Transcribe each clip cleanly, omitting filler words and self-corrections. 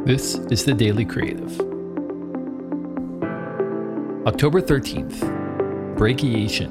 This is the Daily Creative. October 13th, Brachiation.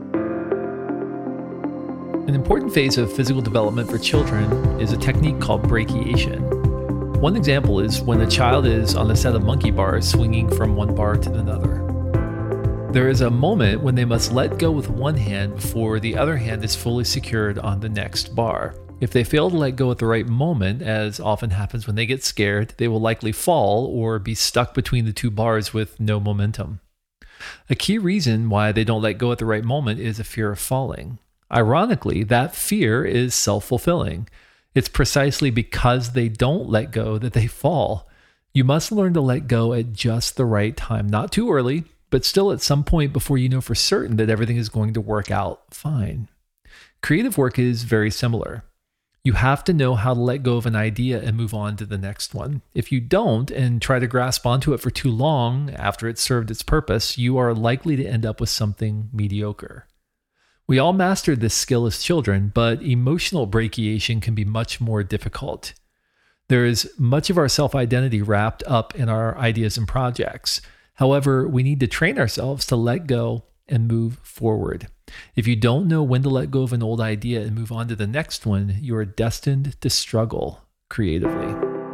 An important phase of physical development for children is a technique called brachiation. One example is when a child is on a set of monkey bars swinging from one bar to another. There is a moment when they must let go with one hand before the other hand is fully secured on the next bar. If they fail to let go at the right moment, as often happens when they get scared, they will likely fall or be stuck between the two bars with no momentum. A key reason why they don't let go at the right moment is a fear of falling. Ironically, that fear is self-fulfilling. It's precisely because they don't let go that they fall. You must learn to let go at just the right time, not too early, but still at some point before you know for certain that everything is going to work out fine. Creative work is very similar. You have to know how to let go of an idea and move on to the next one. If you don't and try to grasp onto it for too long after it's served its purpose, you are likely to end up with something mediocre. We all mastered this skill as children, but emotional brachiation can be much more difficult. There is much of our self-identity wrapped up in our ideas and projects. However, we need to train ourselves to let go and move forward. If you don't know when to let go of an old idea and move on to the next one, you are destined to struggle creatively.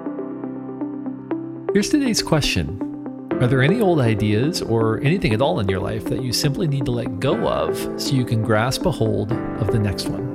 Here's today's question. Are there any old ideas or anything at all in your life that you simply need to let go of so you can grasp a hold of the next one?